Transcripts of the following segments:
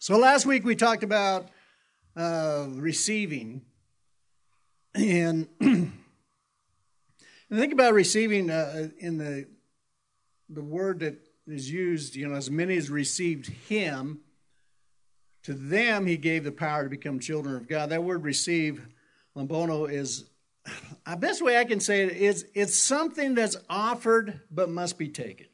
So last week we talked about receiving, and think about receiving in the word that is used. As many as received Him, to them He gave the power to become children of God. That word "receive," lambono, is the best way I can say it is it's something that's offered but must be taken.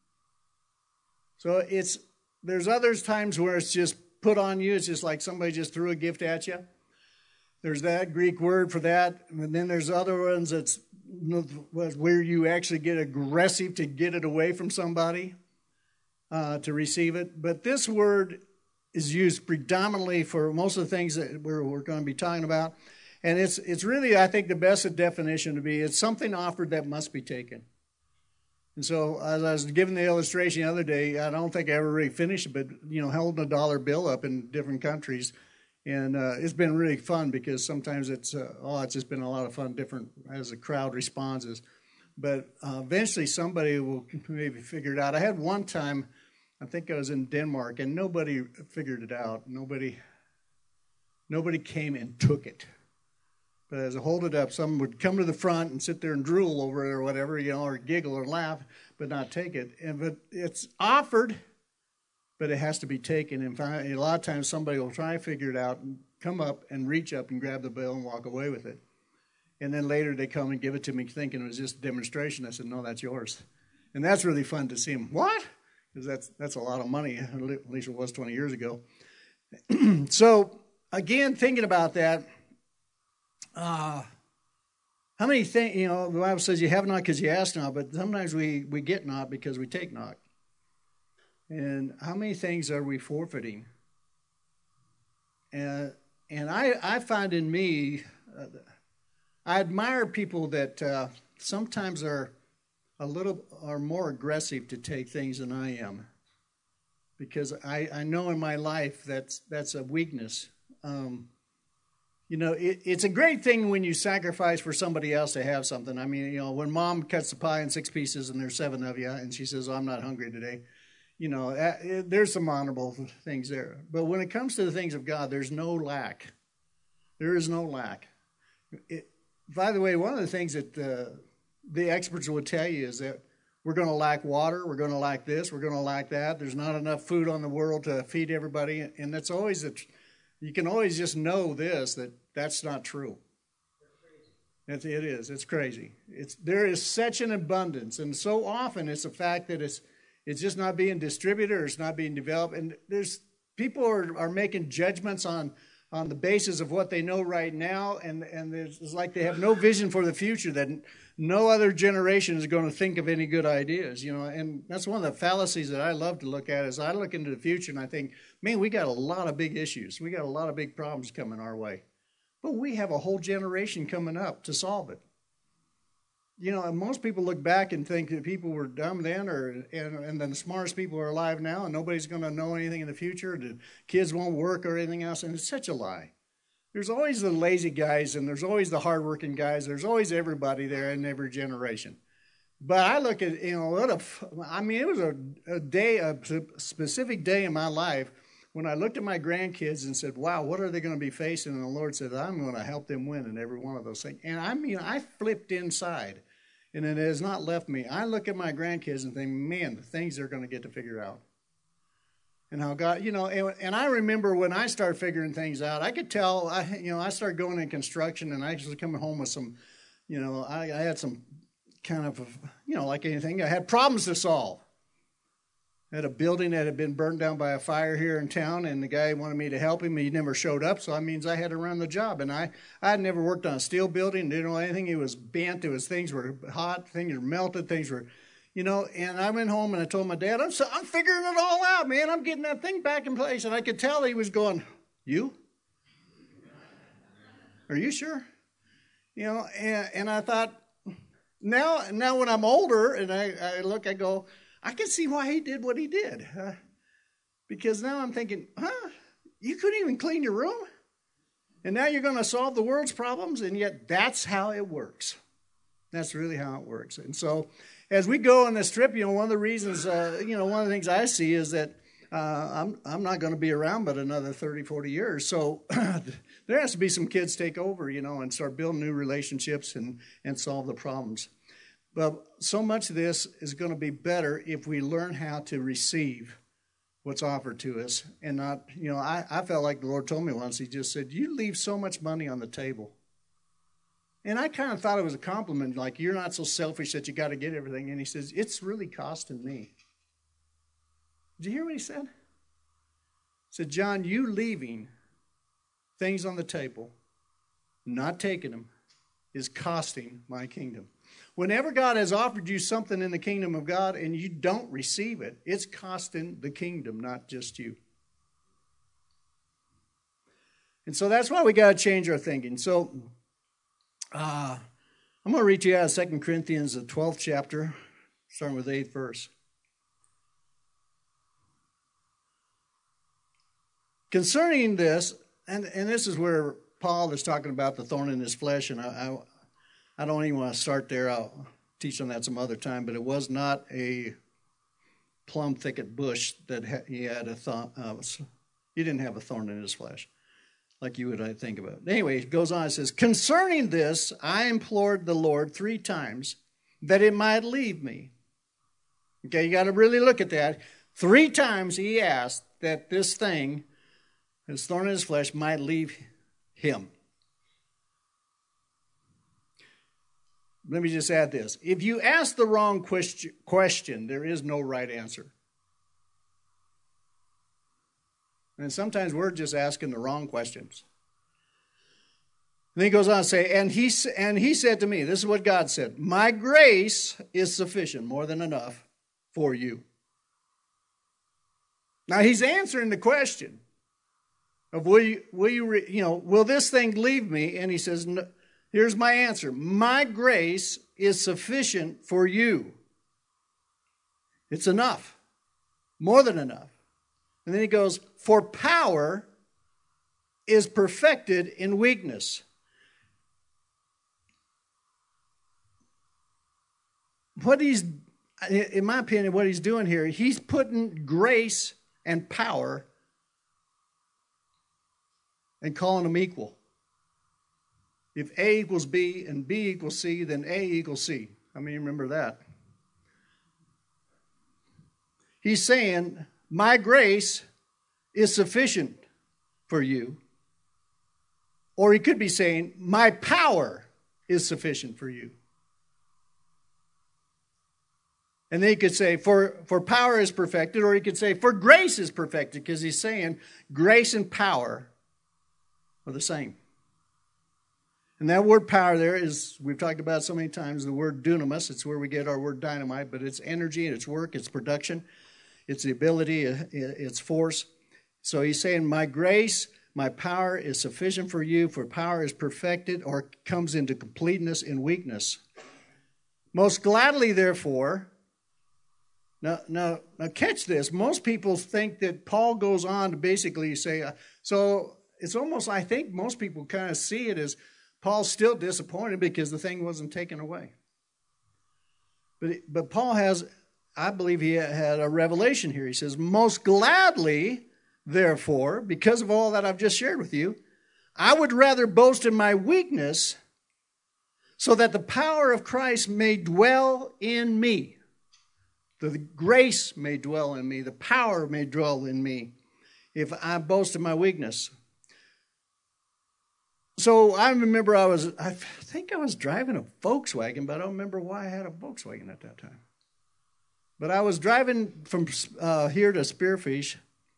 So there's others times where it's just put on you. It's just like somebody just threw a gift at you. There's that Greek word for that. And then there's other ones that's where you actually get aggressive to get it away from somebody to receive it. But this word is used predominantly for most of the things that we're going to be talking about. And it's really, I think, the best definition to be, it's something offered that must be taken. And so, as I was giving the illustration the other day, I don't think I ever really finished it, but, holding a dollar bill up in different countries. And it's been really fun because sometimes it's just been a lot of fun, different as the crowd responds. But eventually somebody will maybe figure it out. I had one time, I think I was in Denmark, and nobody figured it out. Nobody came and took it. But as I hold it up, someone would come to the front and sit there and drool over it or whatever, or giggle or laugh, but not take it. But it's offered, but it has to be taken. And a lot of times somebody will try to figure it out and come up and reach up and grab the bill and walk away with it. And then later they come and give it to me thinking it was just a demonstration. I said, no, that's yours. And that's really fun to see them. What? Because that's a lot of money, at least it was 20 years ago. So, again, thinking about that, how many things, the Bible says you have not because you ask not, but sometimes we get not because we take not. And how many things are we forfeiting? And I find in me, I admire people that sometimes are more aggressive to take things than I am. Because I know in my life that's a weakness. It's a great thing when you sacrifice for somebody else to have something. I mean, when Mom cuts the pie in 6 pieces and there's 7 of you, and she says, "Oh, I'm not hungry today," there's some honorable things there. But when it comes to the things of God, there's no lack. There is no lack. By the way, one of the things that the experts would tell you is that we're going to lack water, we're going to lack this, we're going to lack that. There's not enough food on the world to feed everybody, and that's always you can always just know that's not true. It is. It's crazy. There is such an abundance, and so often it's the fact that it's just not being distributed or it's not being developed. And there's people are making judgments on the basis of what they know right now, and it's like they have no vision for the future, that no other generation is going to think of any good ideas, and that's one of the fallacies that I love to look at. Is I look into the future and I think, man, we got a lot of big issues. We got a lot of big problems coming our way. But we have a whole generation coming up to solve it. And most people look back and think that people were dumb then, and then the smartest people are alive now, and nobody's going to know anything in the future. The kids won't work or anything else, and it's such a lie. There's always the lazy guys, and there's always the hardworking guys. There's always everybody there in every generation. But I look at, it was a specific day in my life when I looked at my grandkids and said, wow, what are they going to be facing? And the Lord said, I'm going to help them win in every one of those things. And I flipped inside, and it has not left me. I look at my grandkids and think, man, the things they're going to get to figure out. And how God, and I remember when I started figuring things out, I could tell, I started going in construction, and I was coming home with some, I had some kind of, like anything, I had problems to solve. I had a building that had been burned down by a fire here in town, and the guy wanted me to help him. He never showed up, so that means I had to run the job. And I had never worked on a steel building, didn't know anything. It was bent. Things were hot. Things were melted. Things were, and I went home and I told my dad, I'm figuring it all out, man. I'm getting that thing back in place. And I could tell he was going, you? Are you sure? And I thought, now when I'm older and I look, I go, I can see why he did what he did. Because now I'm thinking, you couldn't even clean your room? And now you're going to solve the world's problems? And yet that's how it works. That's really how it works. And so as we go on this trip, one of the reasons, one of the things I see is that I'm not going to be around but another 30, 40 years. So there has to be some kids take over, and start building new relationships and solve the problems. But so much of this is going to be better if we learn how to receive what's offered to us and not, I felt like the Lord told me once, he just said, you leave so much money on the table. And I kind of thought it was a compliment, like you're not so selfish that you got to get everything. And he says, it's really costing me. Did you hear what he said? He said, John, you leaving things on the table, not taking them, is costing my kingdom. Whenever God has offered you something in the kingdom of God and you don't receive it, it's costing the kingdom, not just you. And so that's why we got to change our thinking. So I'm going to read to you out of 2 Corinthians, the 12th chapter, starting with the 8th verse. Concerning this, and this is where Paul is talking about the thorn in his flesh, and I don't even want to start there. I'll teach on that some other time, but it was not a plum thicket bush that he had he didn't have a thorn in his flesh like you would, I think about. Anyway, it goes on, it says, concerning this, I implored the Lord 3 times that it might leave me. Okay, you got to really look at that. 3 times he asked that this thing, his thorn in his flesh, might leave him. Let me just add this. If you ask the wrong question, there is no right answer. And sometimes we're just asking the wrong questions. And then he goes on to say, and he said to me, this is what God said, my grace is sufficient, more than enough for you. Now he's answering the question of will this thing leave me? And he says, no, here's my answer. My grace is sufficient for you. It's enough, more than enough. And then he goes, for power is perfected in weakness. In my opinion, what he's doing here, he's putting grace and power and calling them equal. If A equals B and B equals C, then A equals C. How many remember that? He's saying, my grace is sufficient for you. Or he could be saying, my power is sufficient for you. And then he could say, for power is perfected, or he could say, for grace is perfected, because he's saying grace and power are the same. And that word power there is, we've talked about so many times, the word dunamis. It's where we get our word dynamite, but it's energy, it's work, it's production, it's the ability, it's force. So he's saying, my grace, my power is sufficient for you, for power is perfected or comes into completeness in weakness. Most gladly, therefore, now catch this. Most people think that Paul goes on to basically say, so it's almost, I think most people kind of see it as Paul's still disappointed because the thing wasn't taken away. But Paul has, I believe he had a revelation here. He says, most gladly, therefore, because of all that I've just shared with you, I would rather boast in my weakness so that the power of Christ may dwell in me. The grace may dwell in me. The power may dwell in me if I boast in my weakness. So I remember I think I was driving a Volkswagen, but I don't remember why I had a Volkswagen at that time. But I was driving from here to Spearfish,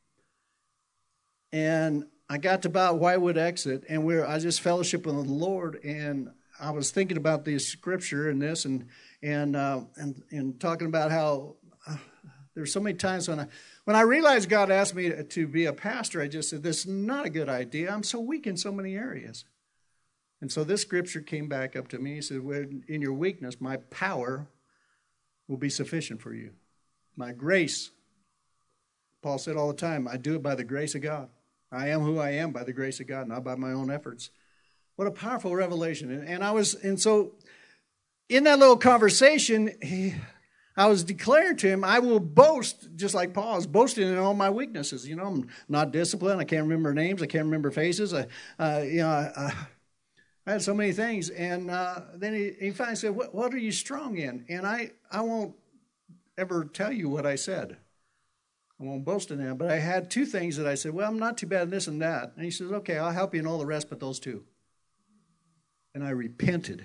and I got to about Whitewood exit, and I just fellowshiped with the Lord, and I was thinking about the scripture and this, and talking about how there's so many times when I realized God asked me to be a pastor, I just said, this is not a good idea. I'm so weak in so many areas. And so this scripture came back up to me. He said, in your weakness, my power will be sufficient for you. My grace. Paul said all the time, I do it by the grace of God. I am who I am by the grace of God, not by my own efforts. What a powerful revelation. And so in that little conversation, I was declaring to him, I will boast, just like Paul is boasting in all my weaknesses. I'm not disciplined. I can't remember names. I can't remember faces. I had so many things. And then he finally said, what are you strong in? And I won't ever tell you what I said. I won't boast in that. But I had two things that I said, well, I'm not too bad in this and that. And he says, okay, I'll help you in all the rest but those two. And I repented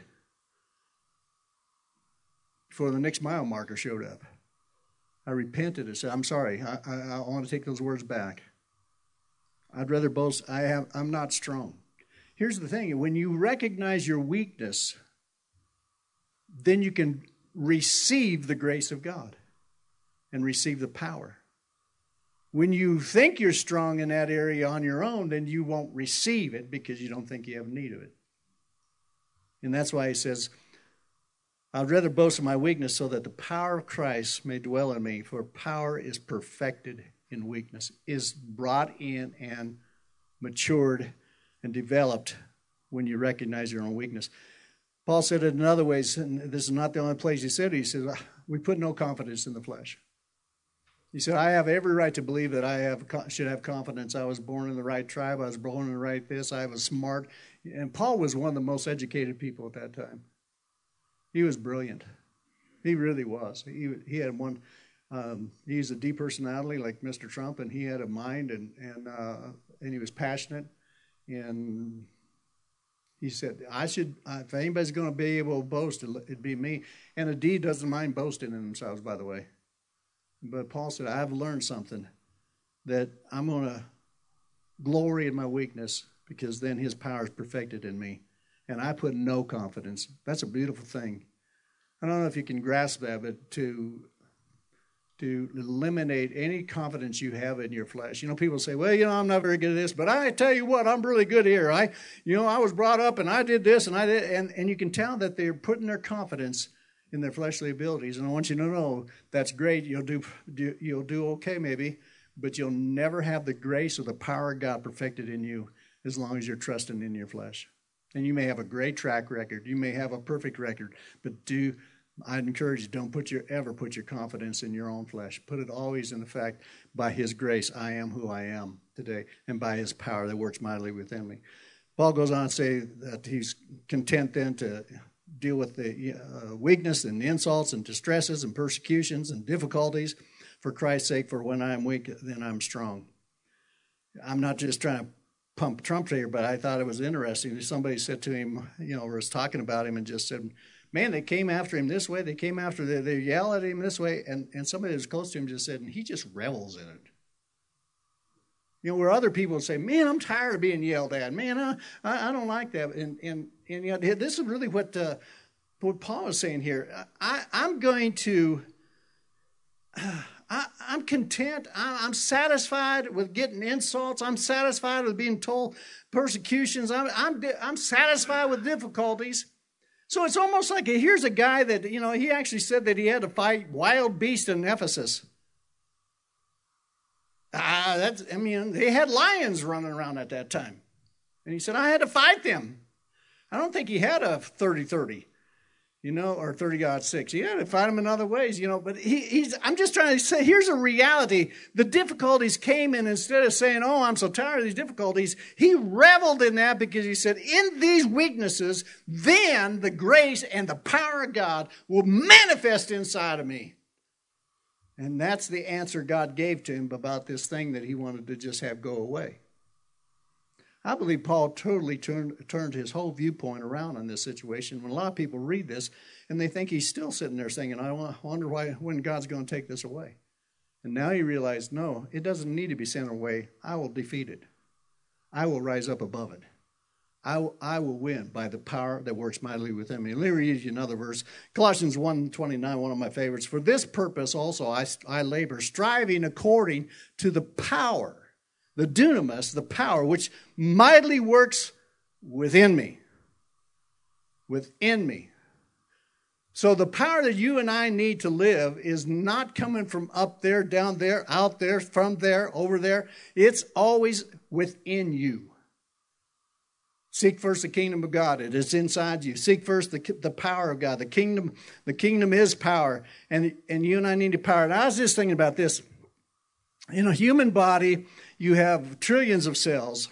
before the next mile marker showed up. I repented and said, I'm sorry. I want to take those words back. I'd rather boast. I'm not strong. Here's the thing. When you recognize your weakness, then you can receive the grace of God and receive the power. When you think you're strong in that area on your own, then you won't receive it because you don't think you have need of it. And that's why he says, I'd rather boast of my weakness so that the power of Christ may dwell in me. For power is perfected in weakness, is brought in and matured and developed when you recognize your own weakness. Paul said it in other ways, and this is not the only place he said it. He says, we put no confidence in the flesh. He said, I have every right to believe that should have confidence. I was born in the right tribe. I was born in the right this. I was smart. And Paul was one of the most educated people at that time. He was brilliant. He really was. He had one. He's a deep personality like Mr. Trump, and he had a mind, and he was passionate. And he said, if anybody's going to be able to boast, it'd be me. And a D doesn't mind boasting in themselves, by the way. But Paul said, I've learned something, that I'm going to glory in my weakness because then his power is perfected in me. And I put no confidence. That's a beautiful thing. I don't know if you can grasp that, but to eliminate any confidence you have in your flesh. People say, well, I'm not very good at this, but I tell you what, I'm really good here. I was brought up and I did this and I did, and you can tell that they're putting their confidence in their fleshly abilities. And I want you to know that's great. You'll do okay maybe, but you'll never have the grace or the power of God perfected in you as long as you're trusting in your flesh. And you may have a great track record. You may have a perfect record, but I'd encourage you, don't ever put your confidence in your own flesh. Put it always in the fact, by his grace, I am who I am today, and by his power that works mightily within me. Paul goes on to say that he's content then to deal with the weakness and insults and distresses and persecutions and difficulties for Christ's sake, for when I am weak, then I'm strong. I'm not just trying to pump Trump here, but I thought it was interesting. Somebody said to him, was talking about him and just said, man, they came after him this way. They came after, they yelled at him this way. And somebody that was close to him just said, and he just revels in it. Where other people would say, man, I'm tired of being yelled at. Man, I don't like that. And yet this is really what Paul is saying here. I'm going to... I'm content. I'm satisfied with getting insults. I'm satisfied with being told persecutions. I'm satisfied with difficulties. So it's almost like here's a guy that, he actually said that he had to fight wild beasts in Ephesus. They had lions running around at that time. And he said, I had to fight them. I don't think he had a 30-30. Or 30-6. He had to fight him in other ways, but I'm just trying to say, here's a reality. The difficulties came in, instead of saying, oh, I'm so tired of these difficulties, he reveled in that because he said, in these weaknesses, then the grace and the power of God will manifest inside of me. And that's the answer God gave to him about this thing that he wanted to just have go away. I believe Paul totally turned his whole viewpoint around on this situation. When a lot of people read this, and they think he's still sitting there saying, I wonder when God's going to take this away. And now he realized, no, it doesn't need to be sent away. I will defeat it. I will rise up above it. I will win by the power that works mightily within me. Let me read you another verse. Colossians 1:29, one of my favorites. For this purpose also I labor, striving according to the power, the dunamis, the power, which mightily works within me. Within me. So the power that you and I need to live is not coming from up there, down there, out there, from there, over there. It's always within you. Seek first the kingdom of God. It is inside you. Seek first the power of God. The kingdom is power. And you and I need to power. And I was just thinking about this. In a human body, you have trillions of cells.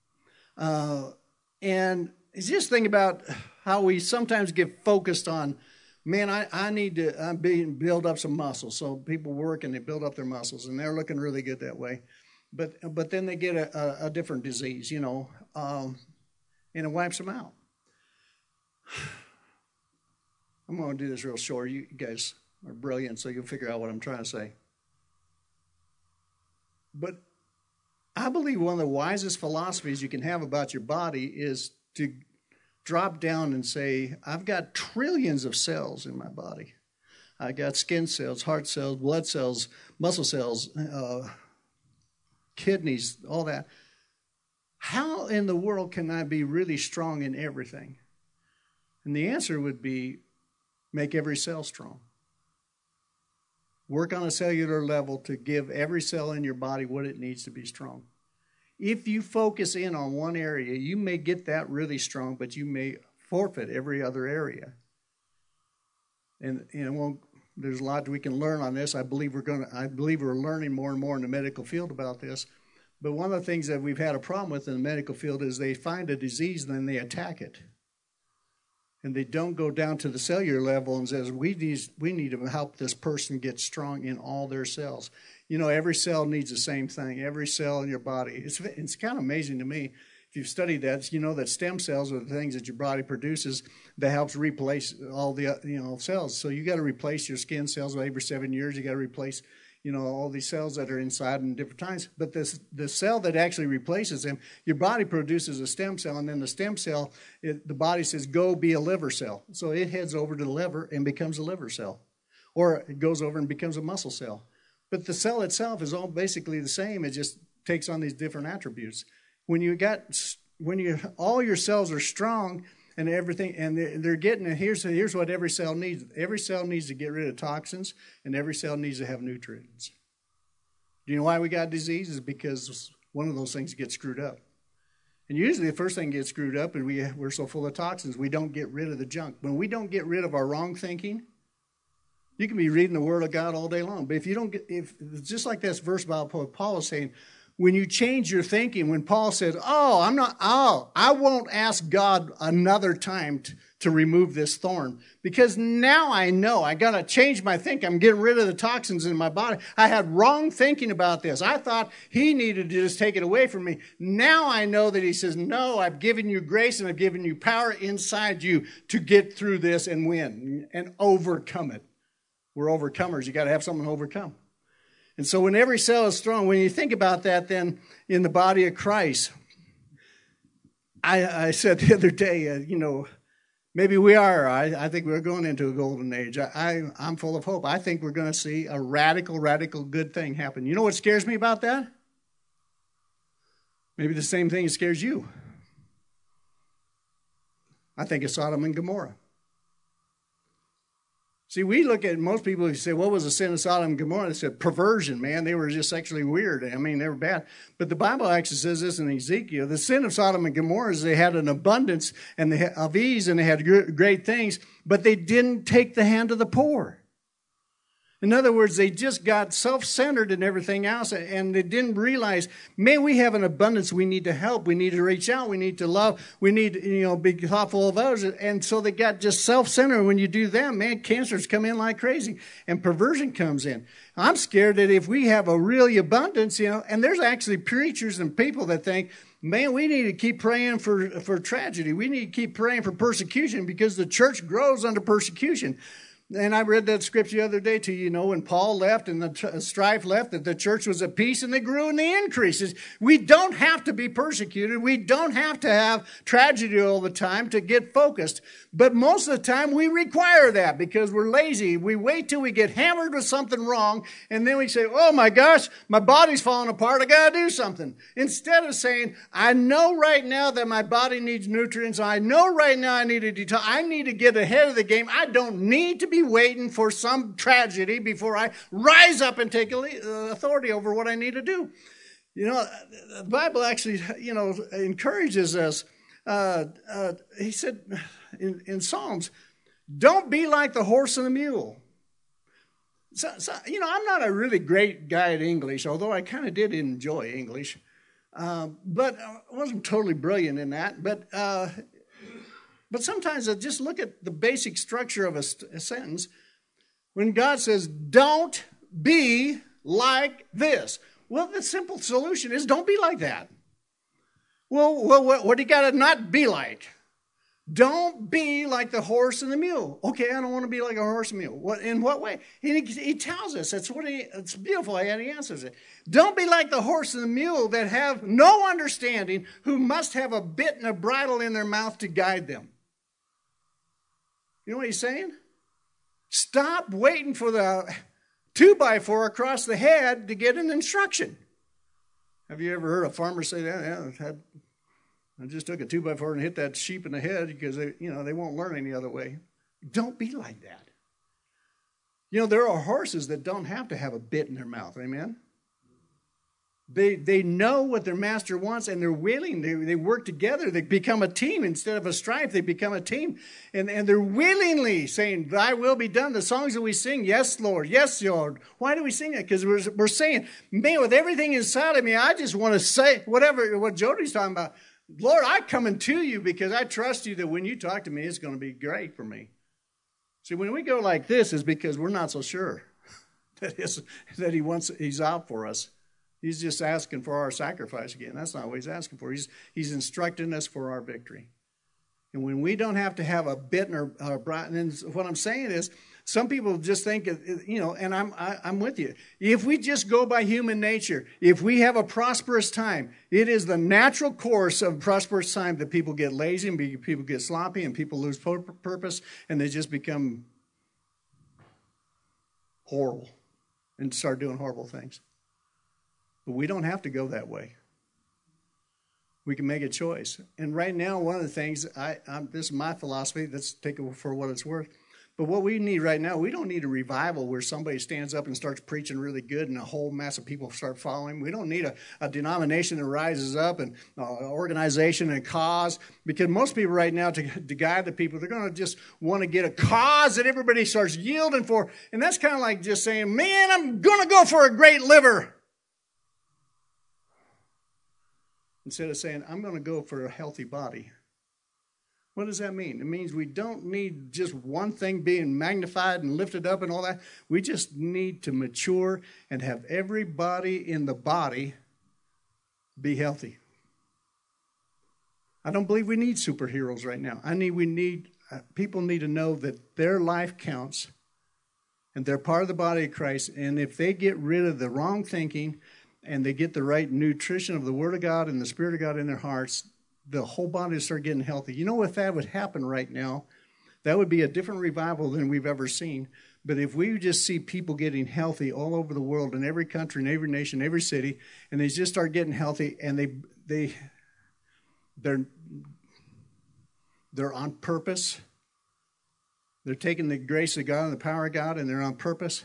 And just think about how we sometimes get focused on, man, I need to build up some muscles. So people work and they build up their muscles, and they're looking really good that way. But then they get a different disease, and it wipes them out. I'm going to do this real short. You guys are brilliant, so you'll figure out what I'm trying to say. But I believe one of the wisest philosophies you can have about your body is to drop down and say, I've got trillions of cells in my body. I got skin cells, heart cells, blood cells, muscle cells, kidneys, all that. How in the world can I be really strong in everything? And the answer would be, make every cell strong. Work on a cellular level to give every cell in your body what it needs to be strong. If you focus in on one area, you may get that really strong, but you may forfeit every other area. And there's a lot we can learn on this. I believe we're learning more and more in the medical field about this. But one of the things that we've had a problem with in the medical field is they find a disease and then they attack it. And they don't go down to the cellular level and says, we need to help this person get strong in all their cells. Every cell needs the same thing. Every cell in your body. It's kind of amazing to me. If you've studied that, you know that stem cells are the things that your body produces that helps replace all the cells. So you got to replace your skin cells every 7 years. You got to replace all these cells that are inside in different times. But the cell that actually replaces them, your body produces a stem cell, and then the stem cell, the body says, go be a liver cell. So it heads over to the liver and becomes a liver cell. Or it goes over and becomes a muscle cell. But the cell itself is all basically the same. It just takes on these different attributes. When all your cells are strong and everything, and they're getting, here's what every cell needs. Every cell needs to get rid of toxins, and every cell needs to have nutrients. Do you know why we got disease? It's because one of those things gets screwed up. And usually the first thing gets screwed up, and we're so full of toxins, we don't get rid of the junk. When we don't get rid of our wrong thinking, you can be reading the Word of God all day long. But just like this verse about Paul is saying, when you change your thinking, when Paul said, I won't ask God another time to remove this thorn, because now I know I got to change my thinking. I'm getting rid of the toxins in my body. I had wrong thinking about this. I thought he needed to just take it away from me. Now I know that he says, no, I've given you grace and I've given you power inside you to get through this and win and overcome it. We're overcomers. You got to have something to overcome. And so when every cell is strong, when you think about that then in the body of Christ, I said the other day, maybe we are. I think we're going into a golden age. I'm full of hope. I think we're going to see a radical good thing happen. You know what scares me about that? Maybe the same thing that scares you. I think of Sodom and Gomorrah. See, we look at most people who say, what was the sin of Sodom and Gomorrah? They said perversion, man. They were just sexually weird. I mean, they were bad. But the Bible actually says this in Ezekiel. The sin of Sodom and Gomorrah is they had an abundance of ease and they had great things, but they didn't take the hand of the poor. In other words, they just got self-centered and everything else, and they didn't realize, man, we have an abundance. We need to help. We need to reach out. We need to love. We need to, be thoughtful of others. And so they got just self-centered. When you do that, man, cancers come in like crazy, and perversion comes in. I'm scared that if we have a really abundance, and there's actually preachers and people that think, man, we need to keep praying for tragedy. We need to keep praying for persecution because the church grows under persecution. And I read that scripture the other day to you, when Paul left and the strife left, that the church was at peace and they grew and they increased. We don't have to be persecuted. We don't have to have tragedy all the time to get focused. But most of the time we require that because we're lazy. We wait till we get hammered with something wrong and then we say, oh my gosh, my body's falling apart. I got to do something. Instead of saying, I know right now that my body needs nutrients. I know right now I need to detox. I need to get ahead of the game. I don't need to be waiting for some tragedy before I rise up and take authority over what I need to do. The Bible actually, encourages us He said in Psalms, don't be like the horse and the mule. So, I'm not a really great guy at English, although I kind of did enjoy English. But I wasn't totally brilliant in that. But sometimes I just look at the basic structure of a sentence. When God says, don't be like this. Well, the simple solution is don't be like that. Well, what do you got to not be like? Don't be like the horse and the mule. Okay, I don't want to be like a horse and mule. What, in what way? He tells us. It's beautiful, and he answers it. Don't be like the horse and the mule that have no understanding, who must have a bit and a bridle in their mouth to guide them. You know what he's saying? Stop waiting for the 2x4 across the head to get an instruction. Have you ever heard a farmer say that? Yeah, I just took a 2x4 and hit that sheep in the head because they won't learn any other way. Don't be like that. There are horses that don't have to have a bit in their mouth. Amen? They know what their master wants, and they're willing. They work together. They become a team. Instead of a strife, they become a team. And they're willingly saying, thy will be done. The songs that we sing, yes, Lord, yes, Lord. Why do we sing it? Because we're saying, man, with everything inside of me, I just want to say what Jody's talking about. Lord, I'm coming to you because I trust you that when you talk to me, it's going to be great for me. See, when we go like this, is because we're not so sure that he's out for us. He's just asking for our sacrifice again. That's not what he's asking for. He's instructing us for our victory. And when we don't have to have a bit or bridle, and what I'm saying is, some people just think, and I'm with you. If we just go by human nature, if we have a prosperous time, it is the natural course of prosperous time that people get lazy and people get sloppy and people lose purpose and they just become horrible and start doing horrible things. But we don't have to go that way. We can make a choice. And right now, one of the things, this is my philosophy, let's take it for what it's worth. But what we need right now, we don't need a revival where somebody stands up and starts preaching really good and a whole mass of people start following. We don't need a denomination that rises up and an organization and a cause. Because most people right now, to guide the people, they're going to just want to get a cause that everybody starts yielding for. And that's kind of like just saying, man, I'm going to go for a great liver. Instead of saying, I'm going to go for a healthy body. What does that mean? It means we don't need just one thing being magnified and lifted up and all that. We just need to mature and have everybody in the body be healthy. I don't believe we need superheroes right now. People need to know that their life counts and they're part of the body of Christ. And if they get rid of the wrong thinking and they get the right nutrition of the Word of God and the Spirit of God in their hearts, the whole body will start getting healthy. You know, if that would happen right now, that would be a different revival than we've ever seen. But if we just see people getting healthy all over the world, in every country, in every nation, every city, and they just start getting healthy, and they're on purpose. They're taking the grace of God and the power of God, and they're on purpose.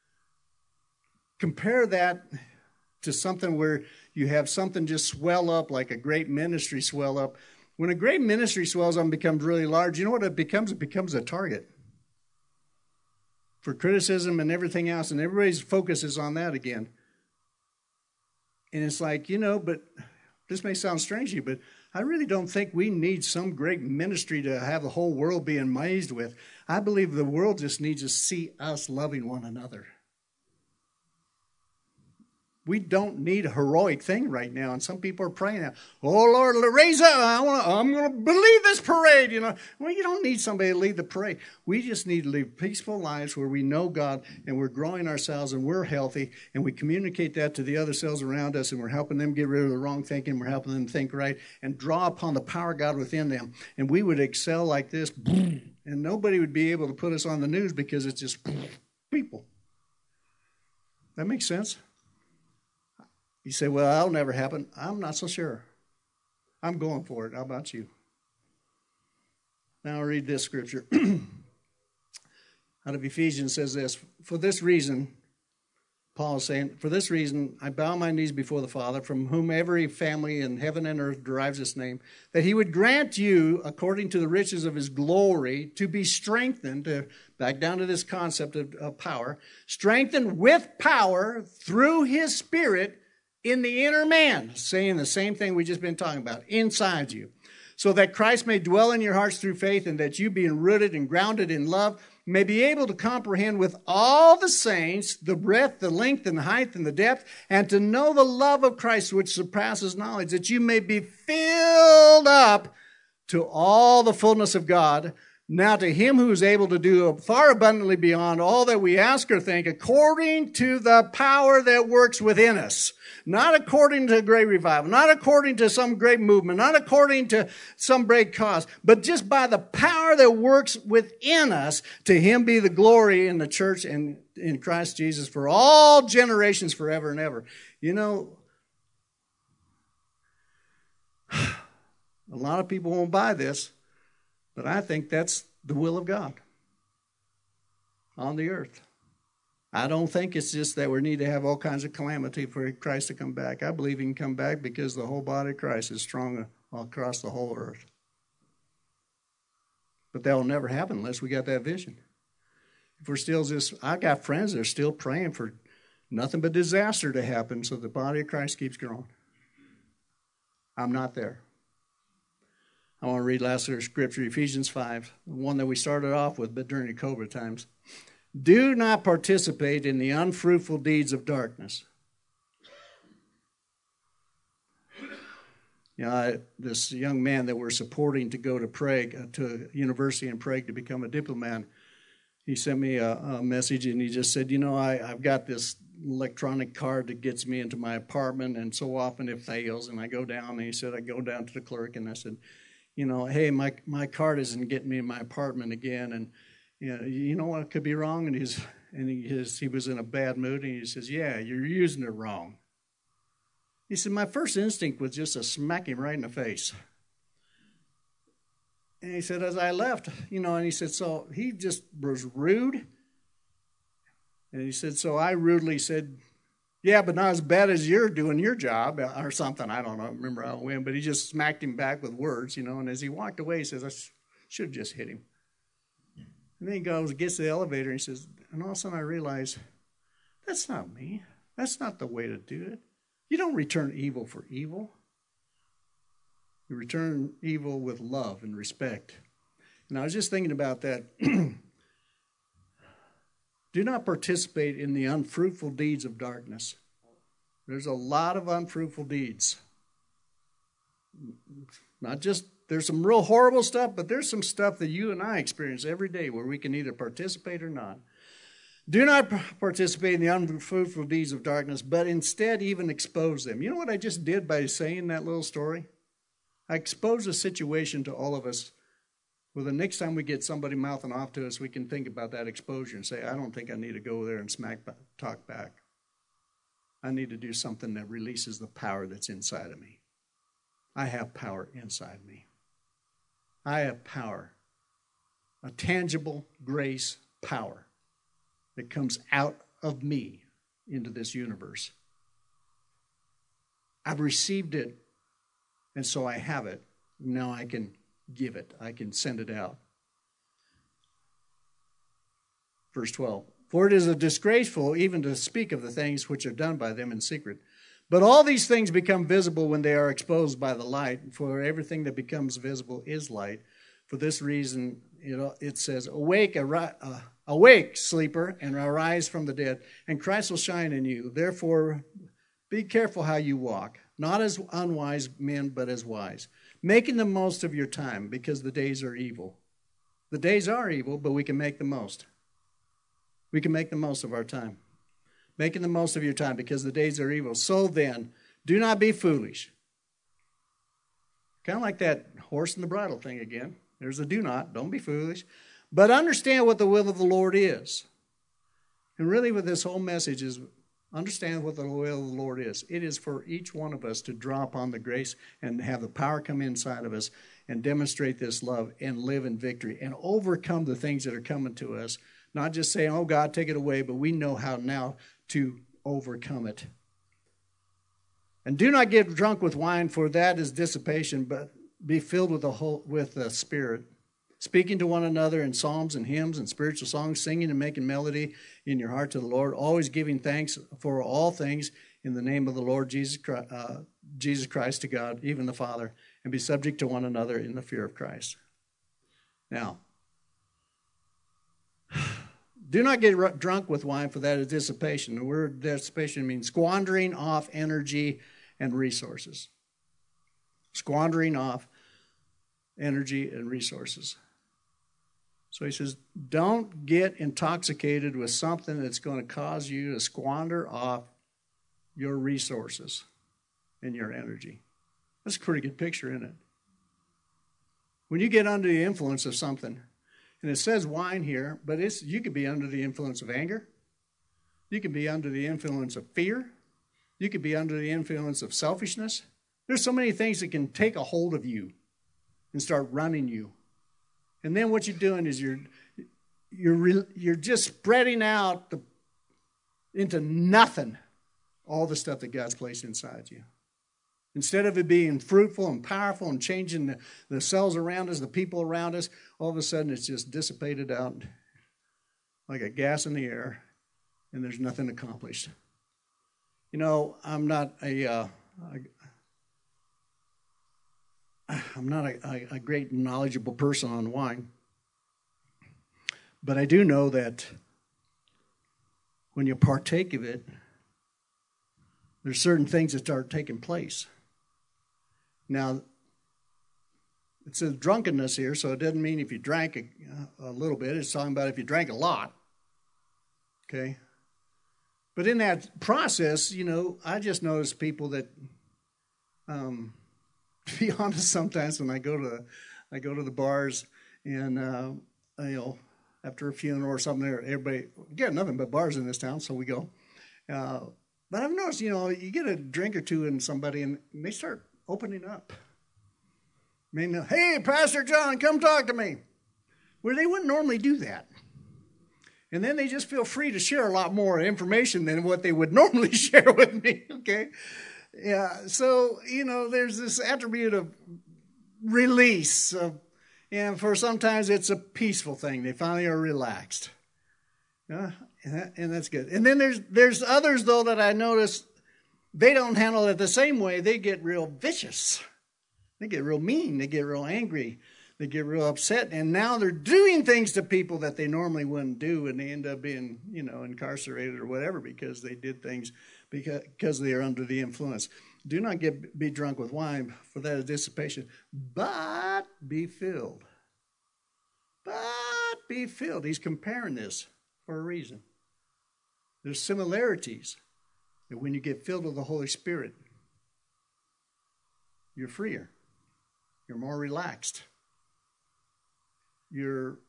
Compare that to something where you have something just swell up, like a great ministry swell up. When a great ministry swells up and becomes really large, you know what it becomes? It becomes a target for criticism and everything else, and everybody's focus is on that again. And it's like, but this may sound strange to you, but I really don't think we need some great ministry to have the whole world be amazed with. I believe the world just needs to see us loving one another. We don't need a heroic thing right now. And some people are praying now, oh, Lord, raise up. I'm going to believe this parade. Well, you don't need somebody to lead the parade. We just need to live peaceful lives where we know God and we're growing ourselves and we're healthy. And we communicate that to the other cells around us. And we're helping them get rid of the wrong thinking. We're helping them think right and draw upon the power of God within them. And we would excel like this. And nobody would be able to put us on the news because it's just people. That makes sense? You say, well, that'll never happen. I'm not so sure. I'm going for it. How about you? Now I'll read this scripture. Out of Ephesians says this, for this reason, Paul is saying, for this reason, I bow my knees before the Father, from whom every family in heaven and earth derives its name, that he would grant you, according to the riches of his glory, to be strengthened, back down to this concept of power, strengthened with power through his Spirit in the inner man, saying the same thing we've just been talking about, inside you, so that Christ may dwell in your hearts through faith, and that you, being rooted and grounded in love, may be able to comprehend with all the saints the breadth, the length, and the height, and the depth, and to know the love of Christ which surpasses knowledge, that you may be filled up to all the fullness of God. Now to him who is able to do far abundantly beyond all that we ask or think, according to the power that works within us. Not according to a great revival, not according to some great movement, not according to some great cause, but just by the power that works within us. To him be the glory in the church and in Christ Jesus for all generations, forever and ever. You know, a lot of people won't buy this, but I think that's the will of God on the earth. I don't think it's just that we need to have all kinds of calamity for Christ to come back. I believe he can come back because the whole body of Christ is strong across the whole earth. But that will never happen unless we got that vision. If we're still just, I got friends that are still praying for nothing but disaster to happen so the body of Christ keeps growing. I'm not there. I want to read last scripture, Ephesians 5, the one that we started off with, but during the COVID times. Do not participate in the unfruitful deeds of darkness. You know, this young man that we're supporting to go to Prague, to a university in Prague to become a diplomat, he sent me a message and he just said, you know, I've got this electronic card that gets me into my apartment, and so often it fails, and I go down, and he said, I go down to the clerk, and I said, you know, hey, my card isn't getting me in my apartment again, and you know what could be wrong? And he was in a bad mood, and he says, yeah, you're using it wrong. He said, my first instinct was just to smack him right in the face. And he said, as I left, you know, and he said, so he just was rude. And he said, so I rudely said, yeah, but not as bad as you're doing your job or something. I don't know, remember how it went, but he just smacked him back with words, you know, and as he walked away, he says, I should have just hit him. And then he gets to the elevator, and he says, and all of a sudden I realize, that's not me. That's not the way to do it. You don't return evil for evil. You return evil with love and respect. And I was just thinking about that. Do not participate in the unfruitful deeds of darkness. There's a lot of unfruitful deeds. Not just, there's some real horrible stuff, but there's some stuff that you and I experience every day where we can either participate or not. Do not participate in the unfruitful deeds of darkness, but instead even expose them. You know what I just did by saying that little story? I exposed a situation to all of us. Well, the next time we get somebody mouthing off to us, we can think about that exposure and say, I don't think I need to go there and talk back. I need to do something that releases the power that's inside of me. I have power inside me. I have power, a tangible grace power that comes out of me into this universe. I've received it, and so I have it. Now I can give it. I can send it out. Verse 12. For it is disgraceful even to speak of the things which are done by them in secret. But all these things become visible when they are exposed by the light. For everything that becomes visible is light. For this reason, it says, awake, sleeper, and arise from the dead, and Christ will shine in you. Therefore, be careful how you walk, not as unwise men, but as wise, making the most of your time, because the days are evil. The days are evil, but we can make the most. We can make the most of our time. Making the most of your time, because the days are evil. So then, do not be foolish. Kind of like that horse and the bridle thing again. There's a do not. Don't be foolish. But understand what the will of the Lord is. And really with this whole message is understand what the will of the Lord is. It is for each one of us to draw upon the grace and have the power come inside of us and demonstrate this love and live in victory and overcome the things that are coming to us. Not just saying, oh, God, take it away, but we know how now to overcome it. And do not get drunk with wine, for that is dissipation, but be filled with the Spirit, speaking to one another in psalms and hymns and spiritual songs, singing and making melody in your heart to the Lord, always giving thanks for all things in the name of the Lord Jesus Christ to God, even the Father, and be subject to one another in the fear of Christ. Now, do not get drunk with wine, for that is dissipation. The word dissipation means squandering off energy and resources. Squandering off energy and resources. So he says, don't get intoxicated with something that's going to cause you to squander off your resources and your energy. That's a pretty good picture, isn't it? When you get under the influence of something, and it says wine here, but you could be under the influence of anger. You could be under the influence of fear. You could be under the influence of selfishness. There's so many things that can take a hold of you and start running you. And then what you're doing is you're just spreading out into nothing all the stuff that God's placed inside you. Instead of it being fruitful and powerful and changing the cells around us, the people around us, all of a sudden it's just dissipated out like a gas in the air, and there's nothing accomplished. You know, I'm not a great knowledgeable person on wine, but I do know that when you partake of it, there's certain things that start taking place. Now, it says drunkenness here, so it doesn't mean if you drank a little bit. It's talking about if you drank a lot. Okay? But in that process, you know, I just notice people that, to be honest, sometimes when I go to the bars and, you know, after a funeral or something, everybody, get nothing but bars in this town, so we go. But I've noticed, you know, you get a drink or two in somebody and they start opening up. I mean, hey, Pastor John, come talk to me. Where they wouldn't normally do that. And then they just feel free to share a lot more information than what they would normally share with me, okay? Yeah, so, you know, there's this attribute of release. And for sometimes it's a peaceful thing. They finally are relaxed. And that's good. And then there's others, though, that I notice they don't handle it the same way. They get real vicious. They get real mean. They get real angry. They get real upset. And now they're doing things to people that they normally wouldn't do, and they end up being, you know, incarcerated or whatever because they did things because they are under the influence. Do not be drunk with wine, for that is dissipation, but be filled. But be filled. He's comparing this for a reason. There's similarities that when you get filled with the Holy Spirit, you're freer. You're more relaxed. You're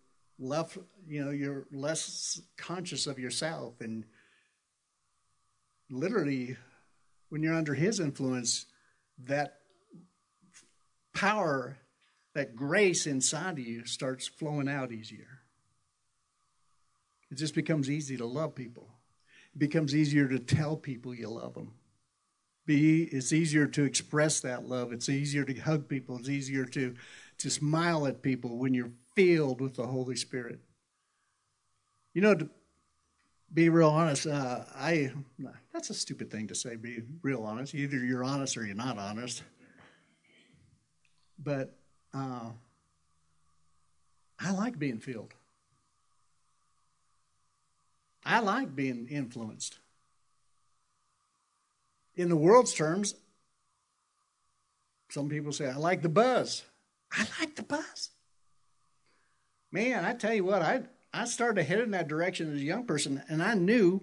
less conscious of yourself. And literally, when you're under his influence, that power, that grace inside of you starts flowing out easier. It just becomes easy to love people. It becomes easier to tell people you love them. It's easier to express that love. It's easier to hug people. It's easier to smile at people when you're filled with the Holy Spirit. You know, to be real honest, that's a stupid thing to say, be real honest. Either you're honest or you're not honest. But I like being filled. I like being influenced. In the world's terms, some people say, I like the buzz. I like the buzz. Man, I tell you what, I started heading in that direction as a young person, and I knew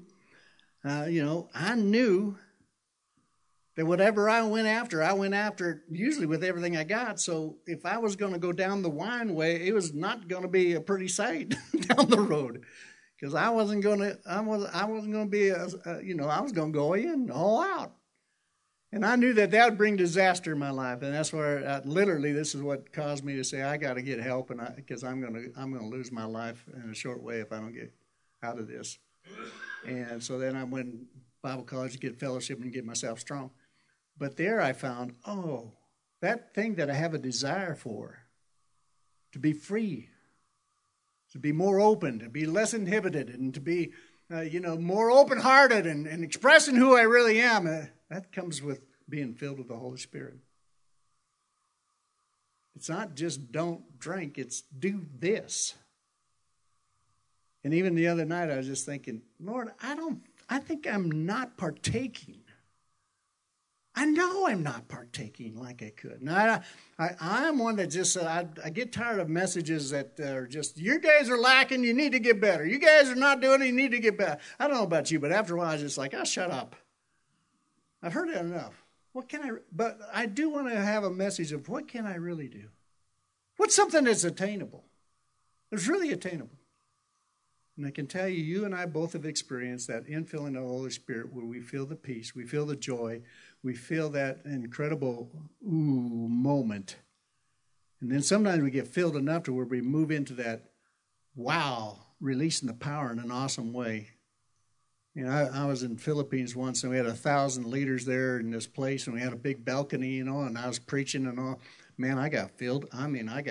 that whatever I went after usually with everything I got. So if I was going to go down the wine way, it was not going to be a pretty sight down the road. Because I wasn't going to be, I was going to go in all out. And I knew that would bring disaster in my life. And that's where literally this is what caused me to say, I got to get help, because I'm going to lose my life in a short way if I don't get out of this. And so then I went and Bible college to get fellowship and get myself strong. But there I found, that thing that I have a desire for, to be free, to be more open, to be less inhibited, and to be, more open-hearted and expressing who I really am, that comes with being filled with the Holy Spirit. It's not just don't drink, it's do this. And even the other night I was just thinking, Lord, I think I'm not partaking. I know I'm not partaking like I could. Now, I'm one that just, I get tired of messages that are just, you guys are lacking, you need to get better. You guys are not doing it, you need to get better. I don't know about you, but after a while I was just like, shut up. I've heard it enough. But I do want to have a message of what can I really do? What's something that's attainable? It's really attainable. And I can tell you, you and I both have experienced that infilling of the Holy Spirit where we feel the peace, we feel the joy, we feel that incredible moment. And then sometimes we get filled enough to where we move into that releasing the power in an awesome way. I was in Philippines once, and we had 1,000 leaders there in this place, and we had a big balcony, and I was preaching and all. Man, I got filled. I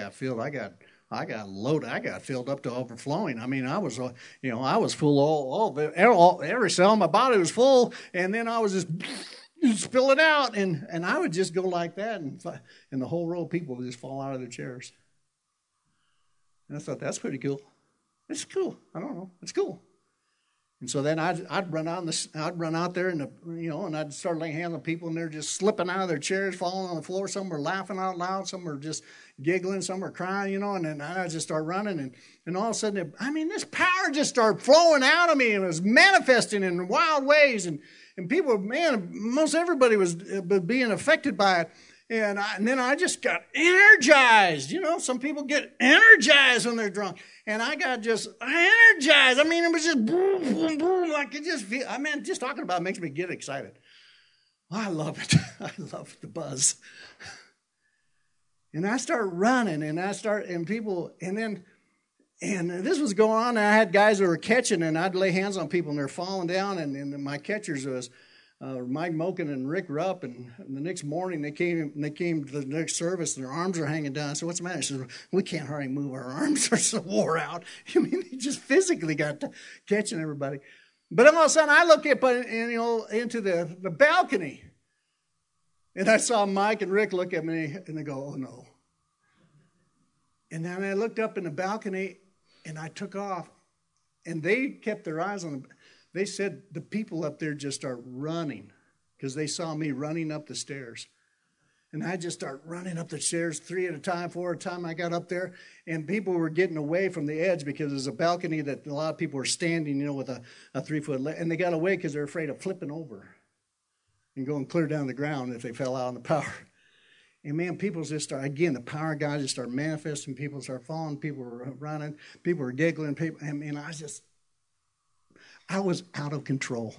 got loaded. I got filled up to overflowing. I was, I was full. Every cell in my body was full, and then I was just spilling out, and I would just go like that, and the whole row of people would just fall out of their chairs. And I thought, that's pretty cool. It's cool. I don't know. It's cool. And so then I'd run out there, and I'd start laying hands on people, and they're just slipping out of their chairs, falling on the floor. Some were laughing out loud, some were just giggling, some were crying, and then I'd just start running, and all of a sudden, this power just started flowing out of me, and it was manifesting in wild ways, and people, most everybody was being affected by it. And then I just got energized. Some people get energized when they're drunk. And I got just energized. It was just boom, boom, boom. I could just feel, just talking about it makes me get excited. I love it. I love the buzz. And I start running, and this was going on, and I had guys that were catching, and I'd lay hands on people, and they're falling down, and my catchers was Mike Moken and Rick Rupp, and the next morning they came to the next service, and their arms are hanging down. I said, what's the matter? I said, we can't hardly move our arms. They're so wore out. They just physically got to catching everybody. But all of a sudden, I look up into the balcony, and I saw Mike and Rick look at me, and they go, oh, no. And then I looked up in the balcony, and I took off, and they kept their eyes on They said the people up there just start running because they saw me running up the stairs. And I just start running up the stairs 3 at a time, 4 at a time. I got up there, and people were getting away from the edge because there's a balcony that a lot of people were standing, with a 3-foot ledge. And they got away because they're afraid of flipping over and going clear down the ground if they fell out on the power. And people just start, again, the power of God just start manifesting. People start falling. People were running. People were giggling. I was out of control.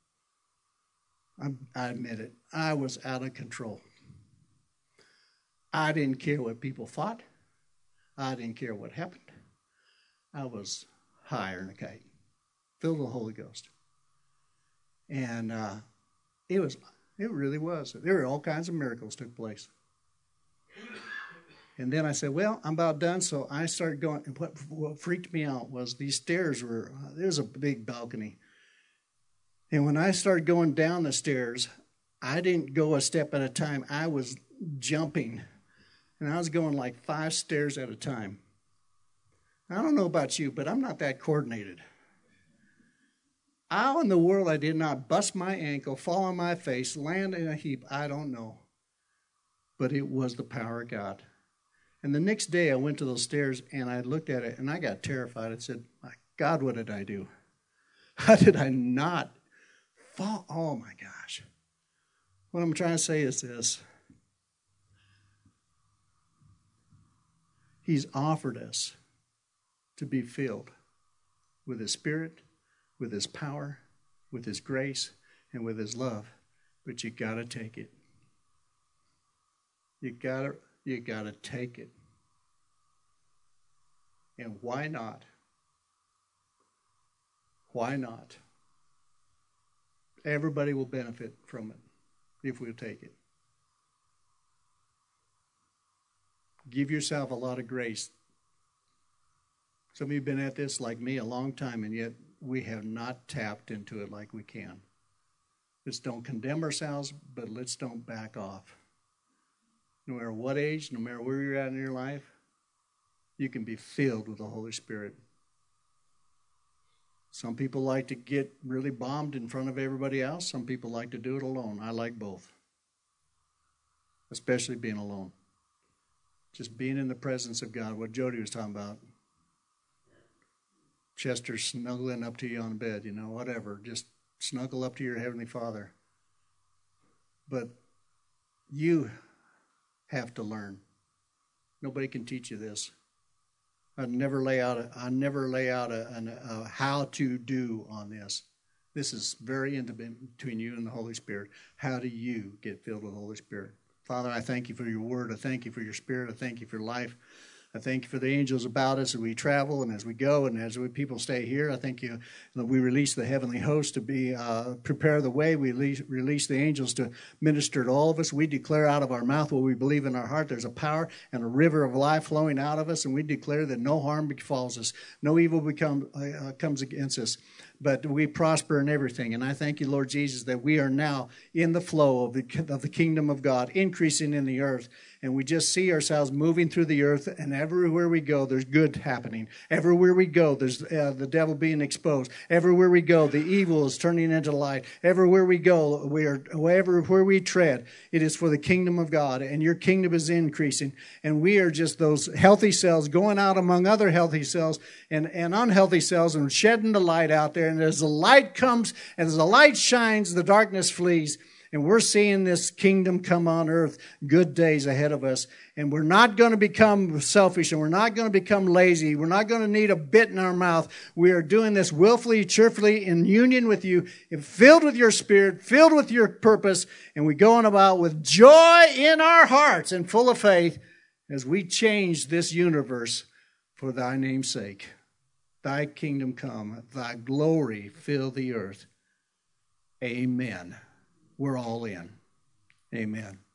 I admit it. I was out of control. I didn't care what people thought. I didn't care what happened. I was higher than a kite, filled with the Holy Ghost. And it really was. There were all kinds of miracles took place. And then I said, well, I'm about done. So I started going. And what freaked me out was these stairs there's a big balcony. And when I started going down the stairs, I didn't go a step at a time. I was jumping. And I was going like 5 stairs at a time. I don't know about you, but I'm not that coordinated. How in the world I did not bust my ankle, fall on my face, land in a heap, I don't know. But it was the power of God. And the next day I went to those stairs and I looked at it and I got terrified. I said, my God, what did I do? How did I not fall? Oh my gosh. What I'm trying to say is this. He's offered us to be filled with His Spirit, with His power, with His grace, and with His love. But you got to take it. You got to take it. And why not? Why not? Everybody will benefit from it if we'll take it. Give yourself a lot of grace. Some of you have been at this like me a long time, and yet we have not tapped into it like we can. Let's don't condemn ourselves, but let's don't back off. No matter what age, no matter where you're at in your life, you can be filled with the Holy Spirit. Some people like to get really bombed in front of everybody else. Some people like to do it alone. I like both, especially being alone. Just being in the presence of God, what Jody was talking about. Chester snuggling up to you on bed, whatever. Just snuggle up to your Heavenly Father. But you have to learn. Nobody can teach you this. I never lay out a how to do on this. This is very intimate between you and the Holy Spirit. How do you get filled with the Holy Spirit? Father, I thank you for your word. I thank you for your Spirit. I thank you for life. I thank you for the angels about us as we travel and as we go and as people stay here. I thank you that we release the heavenly host to be prepare the way. We release the angels to minister to all of us. We declare out of our mouth what we believe in our heart. There's a power and a river of life flowing out of us, and we declare that no harm befalls us. No evil comes against us, but we prosper in everything. And I thank you, Lord Jesus, that we are now in the flow of the kingdom of God, increasing in the earth. And we just see ourselves moving through the earth, and everywhere we go, there's good happening. Everywhere we go, there's the devil being exposed. Everywhere we go, the evil is turning into light. Everywhere we go, where we tread, it is for the kingdom of God, and your kingdom is increasing. And we are just those healthy cells going out among other healthy cells and unhealthy cells and shedding the light out there. And as the light comes, and as the light shines, the darkness flees. And we're seeing this kingdom come on earth, good days ahead of us. And we're not going to become selfish, and we're not going to become lazy. We're not going to need a bit in our mouth. We are doing this willfully, cheerfully, in union with you, filled with your Spirit, filled with your purpose. And we go on about with joy in our hearts and full of faith as we change this universe for thy name's sake. Thy kingdom come, thy glory fill the earth. Amen. We're all in. Amen.